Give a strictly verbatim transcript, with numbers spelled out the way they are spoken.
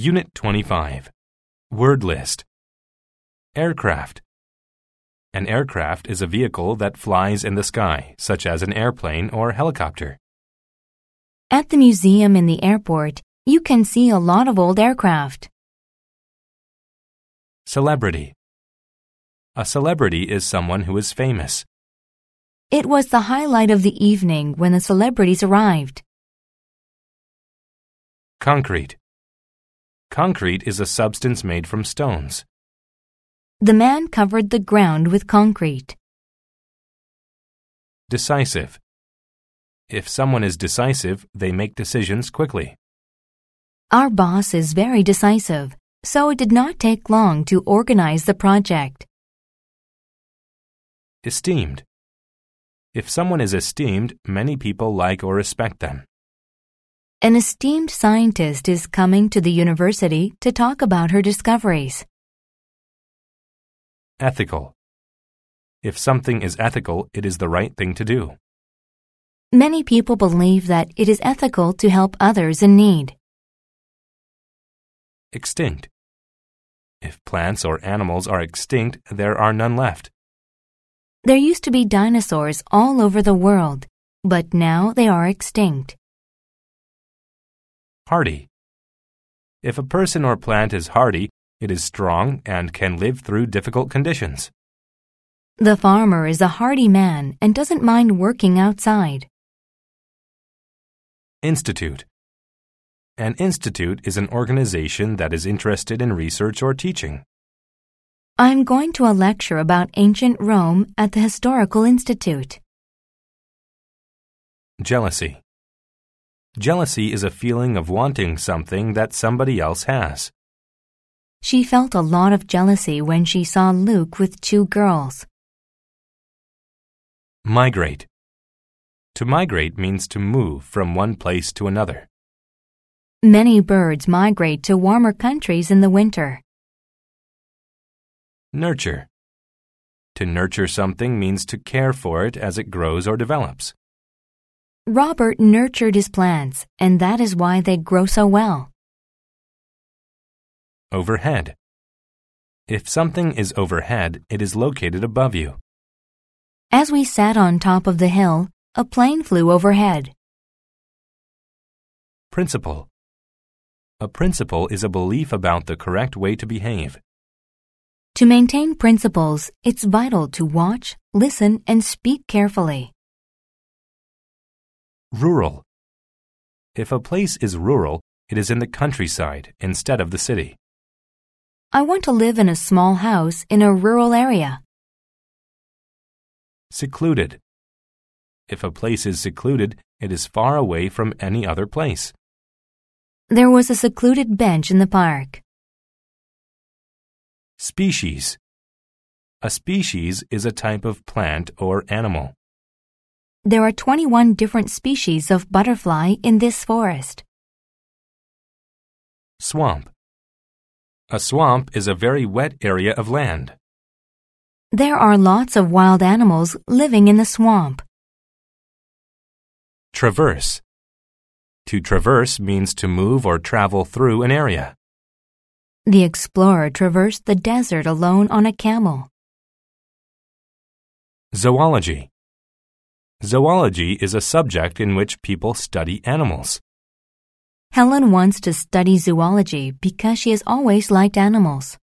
Unit twenty-five. Word list. Aircraft. An aircraft is a vehicle that flies in the sky, such as an airplane or helicopter. At the museum in the airport, you can see a lot of old aircraft. Celebrity. A celebrity is someone who is famous. It was the highlight of the evening when the celebrities arrived. Concrete. Concrete is a substance made from stones. The man covered the ground with concrete. Decisive. If someone is decisive, they make decisions quickly. Our boss is very decisive, so it did not take long to organize the project. Esteemed. If someone is esteemed, many people like or respect them. An esteemed scientist is coming to the university to talk about her discoveries. Ethical. If something is ethical, it is the right thing to do. Many people believe that it is ethical to help others in need. Extinct. If plants or animals are extinct, there are none left. There used to be dinosaurs all over the world, but now they are extinct. Hardy. If a person or plant is hardy, it is strong and can live through difficult conditions. The farmer is a hardy man and doesn't mind working outside. Institute. An institute is an organization that is interested in research or teaching. I'm going to a lecture about ancient Rome at the Historical Institute. Jealousy. Jealousy is a feeling of wanting something that somebody else has. She felt a lot of jealousy when she saw Luke with two girls. Migrate. To migrate means to move from one place to another. Many birds migrate to warmer countries in the winter. Nurture. To nurture something means to care for it as it grows or develops. Robert nurtured his plants, and that is why they grow so well. Overhead. If something is overhead, it is located above you. As we sat on top of the hill, a plane flew overhead. Principle. A principle is a belief about the correct way to behave. To maintain principles, it's vital to watch, listen, and speak carefully. Rural. If a place is rural, it is in the countryside instead of the city. I want to live in a small house in a rural area. Secluded. If a place is secluded, it is far away from any other place. There was a secluded bench in the park. Species. A species is a type of plant or animal. There are twenty-one different species of butterfly in this forest. Swamp. A swamp is a very wet area of land. There are lots of wild animals living in the swamp. Traverse. To traverse means to move or travel through an area. The explorer traversed the desert alone on a camel. Zoology. Zoology is a subject in which people study animals. Helen wants to study zoology because she has always liked animals.